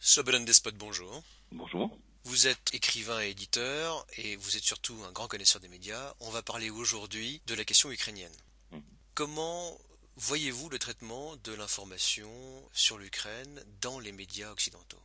Slobodan Despot, bonjour. Bonjour. Vous êtes écrivain et éditeur, et vous êtes surtout un grand connaisseur des médias. On va parler aujourd'hui de la question ukrainienne. Comment voyez-vous le traitement de l'information sur l'Ukraine dans les médias occidentaux?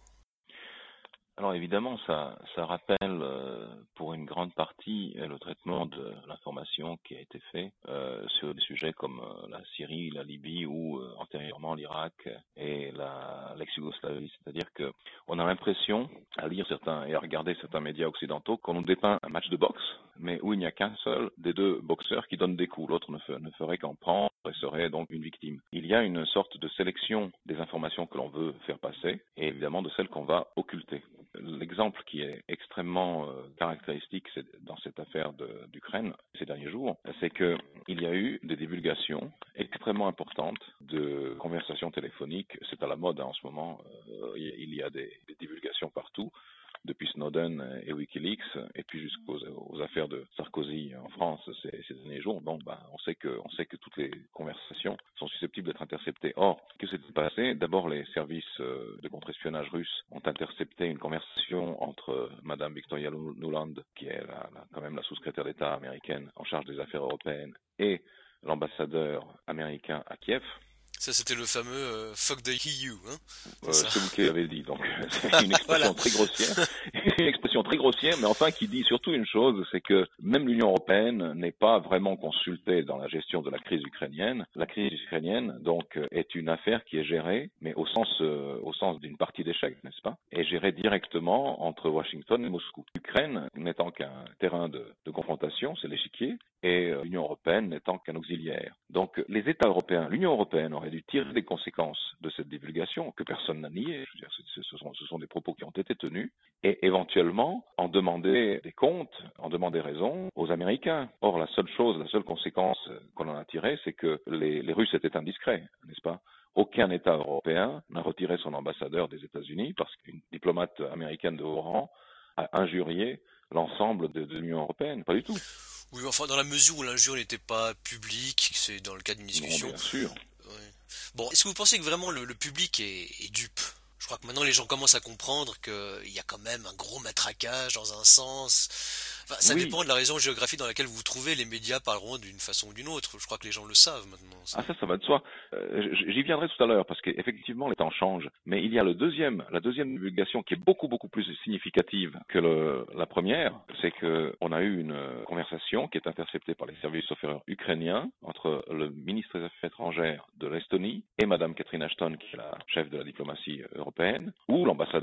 Alors évidemment, ça rappelle pour une grande partie le traitement de l'information qui a été fait sur des sujets comme la Syrie, la Libye ou antérieurement l'Irak et l'ex-Yougoslavie. C'est-à-dire que on a l'impression à lire certains et à regarder certains médias occidentaux qu'on nous dépeint un match de boxe, mais où il n'y a qu'un seul des deux boxeurs qui donne des coups. L'autre ne ferait qu'en prendre et serait donc une victime. Il y a une sorte de sélection des informations que l'on veut faire passer et évidemment de celles qu'on va occulter. L'exemple qui est extrêmement caractéristique dans cette affaire d'Ukraine ces derniers jours, c'est qu'il y a eu des divulgations extrêmement importantes de conversations téléphoniques. C'est à la mode en ce moment. Il y a des divulgations partout, depuis Snowden et Wikileaks, et puis jusqu'aux affaires de Sarkozy en France ces derniers jours. Bon, on sait que toutes les conversations sont susceptibles d'être interceptées. Or, que s'est-il passé? D'abord, les services de contre-espionnage russes ont intercepté une conversation entre Madame Victoria Nuland, qui est quand même la sous-secrétaire d'État américaine en charge des affaires européennes, et l'ambassadeur américain à Kiev. Ça, c'était le fameux fuck the EU, hein? C'est ça. C'est vous qui l'avez dit, donc c'est une Voilà. expression très grossière, une expression très grossière, mais enfin qui dit surtout une chose, c'est que même l'Union européenne n'est pas vraiment consultée dans la gestion de la crise ukrainienne. La crise ukrainienne, donc, est une affaire qui est gérée, mais au sens d'une partie d'échec, n'est-ce pas, est gérée directement entre Washington et Moscou. L'Ukraine n'étant qu'un terrain de confrontation, c'est l'échiquier, et l'Union européenne n'étant qu'un auxiliaire. Donc les États européens, l'Union européenne aurait dû tirer des conséquences de cette divulgation que personne n'a nié. Je veux dire, ce sont des propos qui ont été tenus et éventuellement en demander des comptes, en demander raison aux Américains. Or la seule conséquence qu'on en a tirée, c'est que les Russes étaient indiscrets, n'est-ce pas? Aucun État européen n'a retiré son ambassadeur des États-Unis parce qu'une diplomate américaine de haut rang a injurié l'ensemble de l'Union européenne. Pas du tout. Oui, mais enfin, dans la mesure où l'injure n'était pas publique, c'est dans le cadre d'une Non, discussion. bien sûr. Ouais. Bon, est-ce que vous pensez que vraiment le public est dupe? Je crois que maintenant les gens commencent à comprendre qu'il y a quand même un gros matraquage dans un sens. Enfin, ça Oui. dépend de la région géographique dans laquelle vous vous trouvez. Les médias parleront d'une façon ou d'une autre. Je crois que les gens le savent maintenant. Ah ça va de soi. J'y viendrai tout à l'heure parce qu'effectivement les temps changent. Mais il y a la deuxième divulgation qui est beaucoup plus significative que la première, c'est qu'on a eu une conversation qui est interceptée par les services supérieurs ukrainiens entre le ministre des Affaires étrangères de l'Estonie et Madame Catherine Ashton, qui est la chef de la diplomatie européenne, où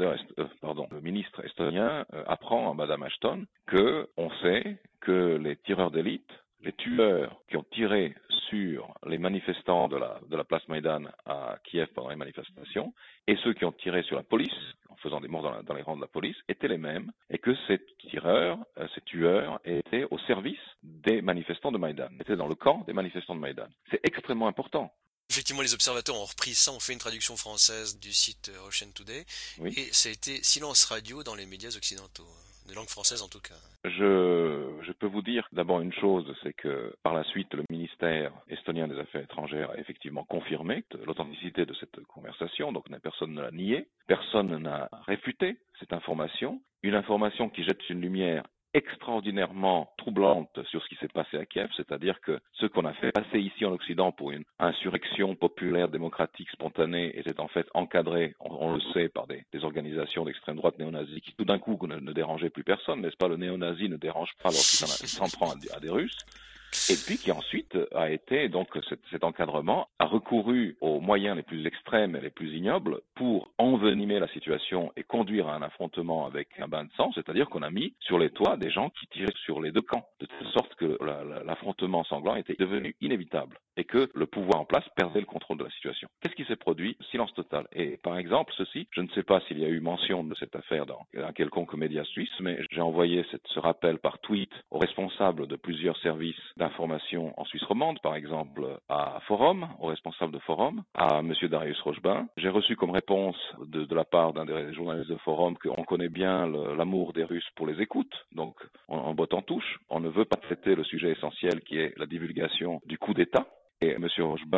le ministre estonien apprend à Madame Ashton que on sait que les tireurs d'élite, les tueurs qui ont tiré sur les manifestants de la place Maïdan à Kiev pendant les manifestations et ceux qui ont tiré sur la police en faisant des morts dans les rangs de la police étaient les mêmes et que ces tueurs étaient au service des manifestants de Maïdan, étaient dans le camp des manifestants de Maïdan. C'est extrêmement important. Effectivement, les observateurs ont repris ça, ont fait une traduction française du site Russia Today, Oui. et ça a été silence radio dans les médias occidentaux, de langue française en tout cas. Je peux vous dire d'abord une chose, c'est que par la suite, le ministère estonien des Affaires étrangères a effectivement confirmé l'authenticité de cette conversation, donc personne ne l'a nié, personne n'a réfuté cette information, une information qui jette une lumière extraordinairement troublante sur ce qui s'est passé à Kiev, c'est-à-dire que ce qu'on a fait passer ici en Occident pour une insurrection populaire, démocratique, spontanée, était en fait encadré, on le sait, par des organisations d'extrême droite néo-nazie qui tout d'un coup ne dérangeaient plus personne, n'est-ce pas? Le néo-nazi ne dérange pas lorsqu'il s'en prend à des Russes. Et puis qui ensuite a été, donc cet encadrement a recouru aux moyens les plus extrêmes et les plus ignobles pour envenimer la situation et conduire à un affrontement avec un bain de sang, c'est-à-dire qu'on a mis sur les toits des gens qui tiraient sur les deux camps, de telle sorte que l'affrontement sanglant était devenu inévitable et que le pouvoir en place perdait le contrôle de la situation. Qu'est-ce qui s'est produit? Silence total. Et par exemple, ceci, je ne sais pas s'il y a eu mention de cette affaire dans un quelconque média suisse, mais j'ai envoyé ce rappel par tweet aux responsables de plusieurs services d'information en Suisse romande, par exemple à Forum, au responsable de Forum, à M. Darius Rochebin. J'ai reçu comme réponse de la part d'un des journalistes de Forum qu'on connaît bien l'amour des Russes pour les écoutes, donc on botte en touche. On ne veut pas traiter le sujet essentiel qui est la divulgation du coup d'État. Et M. Rochebin,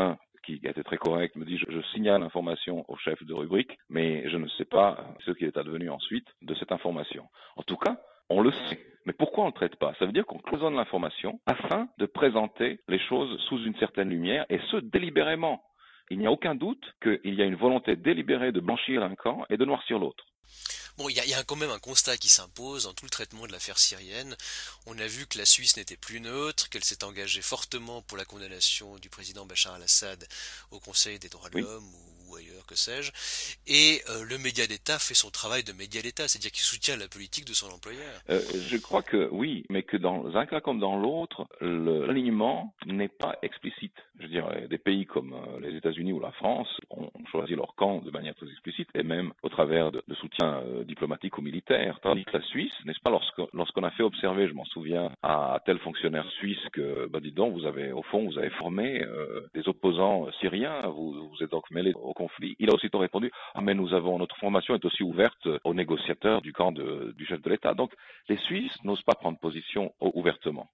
qui a été très correct, me dit je signale l'information au chef de rubrique, mais je ne sais pas ce qu'il est advenu ensuite de cette information. En tout cas, on le sait. Mais pourquoi on ne le traite pas? Ça veut dire qu'on cloisonne l'information afin de présenter les choses sous une certaine lumière, et ce, délibérément. Il n'y a aucun doute qu'il y a une volonté délibérée de blanchir un camp et de noircir l'autre. Bon, il y a quand même un constat qui s'impose dans tout le traitement de l'affaire syrienne. On a vu que la Suisse n'était plus neutre, qu'elle s'est engagée fortement pour la condamnation du président Bachar al-Assad au Conseil des droits de l'homme ou ailleurs, que sais-je. Et le média d'État fait son travail de média d'État, c'est-à-dire qu'il soutient la politique de son employeur. Je crois que oui, mais que dans un cas comme dans l'autre, l'alignement n'est pas explicite. Je veux dire, des pays comme les États-Unis ou la France ont choisi leur camp de manière très explicite, et même au travers de soutien diplomatique ou militaire. Tandis que la Suisse, n'est-ce pas, lorsqu'on a fait observer, je m'en souviens, à tel fonctionnaire suisse que, dis donc, vous avez formé des opposants syriens, vous êtes donc mêlés au conflit. Il a aussitôt répondu, mais notre formation est aussi ouverte aux négociateurs du camp du chef de l'État. Donc, les Suisses n'osent pas prendre position ouvertement.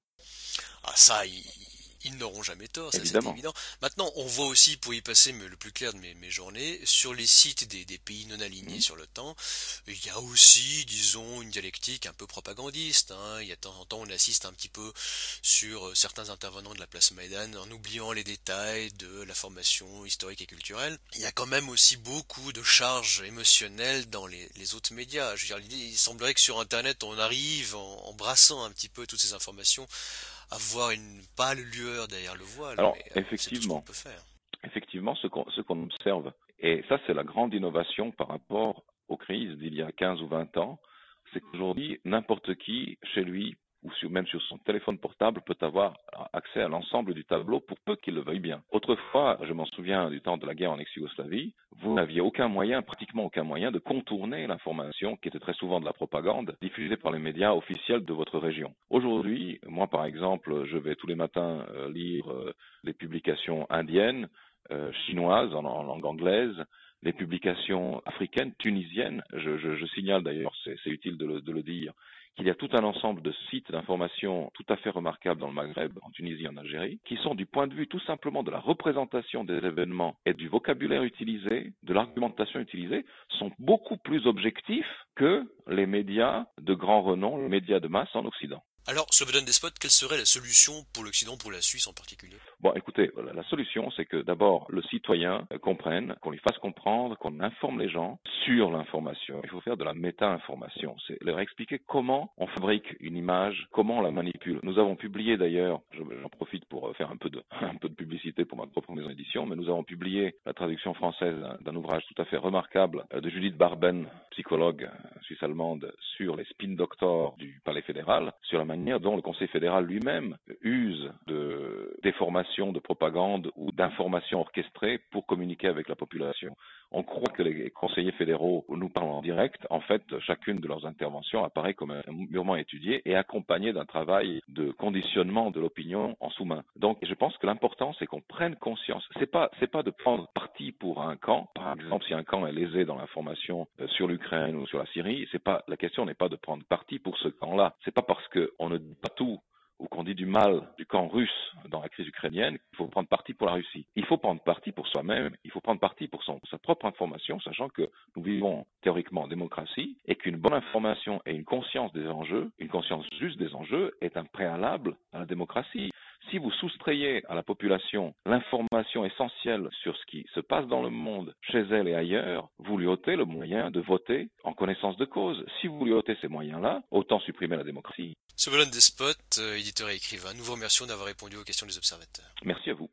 Ah ça, ils n'auront jamais tort, ça c'est évident. Maintenant, on voit aussi, pour y passer le plus clair de mes journées, sur les sites des pays non alignés sur l'OTAN, il y a aussi, disons, une dialectique un peu propagandiste. Il y a de temps en temps, on assiste un petit peu sur certains intervenants de la place Maïdan en oubliant les détails de la formation historique et culturelle. Il y a quand même aussi beaucoup de charges émotionnelles dans les autres médias. Je veux dire, il semblerait que sur Internet, on arrive, en brassant un petit peu toutes ces informations, avoir une pâle lueur derrière le voile. Alors, mais effectivement, c'est tout ce qu'on peut faire. Effectivement, ce qu'on observe, et ça c'est la grande innovation par rapport aux crises d'il y a 15 ou 20 ans, c'est qu'aujourd'hui, n'importe qui, chez lui, ou même sur son téléphone portable, peut avoir accès à l'ensemble du tableau pour peu qu'il le veuille bien. Autrefois, je m'en souviens du temps de la guerre en ex-Yougoslavie, vous n'aviez pratiquement aucun moyen de contourner l'information, qui était très souvent de la propagande, diffusée par les médias officiels de votre région. Aujourd'hui, moi par exemple, je vais tous les matins lire les publications indiennes, chinoises en langue anglaise, les publications africaines, tunisiennes. Je signale d'ailleurs, c'est utile de le dire, qu'il y a tout un ensemble de sites d'information tout à fait remarquables dans le Maghreb, en Tunisie, en Algérie, qui sont du point de vue tout simplement de la représentation des événements et du vocabulaire utilisé, de l'argumentation utilisée, sont beaucoup plus objectifs que les médias de grand renom, les médias de masse en Occident. Alors, Slobodan Despot, quelle serait la solution pour l'Occident, pour la Suisse en particulier? Bon, écoutez, la solution, c'est que d'abord, le citoyen comprenne, qu'on lui fasse comprendre, qu'on informe les gens sur l'information. Il faut faire de la méta-information. C'est leur expliquer comment on fabrique une image, comment on la manipule. Nous avons publié d'ailleurs, j'en profite pour faire un peu de publicité pour ma propre maison d'édition, mais nous avons publié la traduction française d'un ouvrage tout à fait remarquable de Judith Barben, psychologue suisse-allemande, sur les spin doctors du Palais fédéral, sur la manière dont le Conseil fédéral lui-même use de déformation, de propagande ou d'informations orchestrées pour communiquer avec la population. On croit que les conseillers fédéraux nous parlent en direct. En fait, chacune de leurs interventions apparaît comme mûrement étudiée et accompagnée d'un travail de conditionnement de l'opinion en sous-main. Donc, je pense que l'important, c'est qu'on prenne conscience. C'est pas de prendre parti pour un camp. Par exemple, si un camp est lésé dans l'information sur l'Ukraine ou sur la Syrie, la question n'est pas de prendre parti pour ce camp-là. C'est pas parce qu'on ne dit pas tout ou qu'on dit du mal du camp russe dans la crise ukrainienne, il faut prendre parti pour la Russie. Il faut prendre parti pour soi-même, il faut prendre parti pour sa propre information, sachant que nous vivons théoriquement en démocratie et qu'une bonne information et une conscience des enjeux, une conscience juste des enjeux, est un préalable à la démocratie. Si vous soustrayez à la population l'information essentielle sur ce qui se passe dans le monde, chez elle et ailleurs, vous lui ôtez le moyen de voter en connaissance de cause. Si vous lui ôtez ces moyens-là, autant supprimer la démocratie. Slobodan Despot, éditeur et écrivain, nous vous remercions d'avoir répondu aux questions des observateurs. Merci à vous.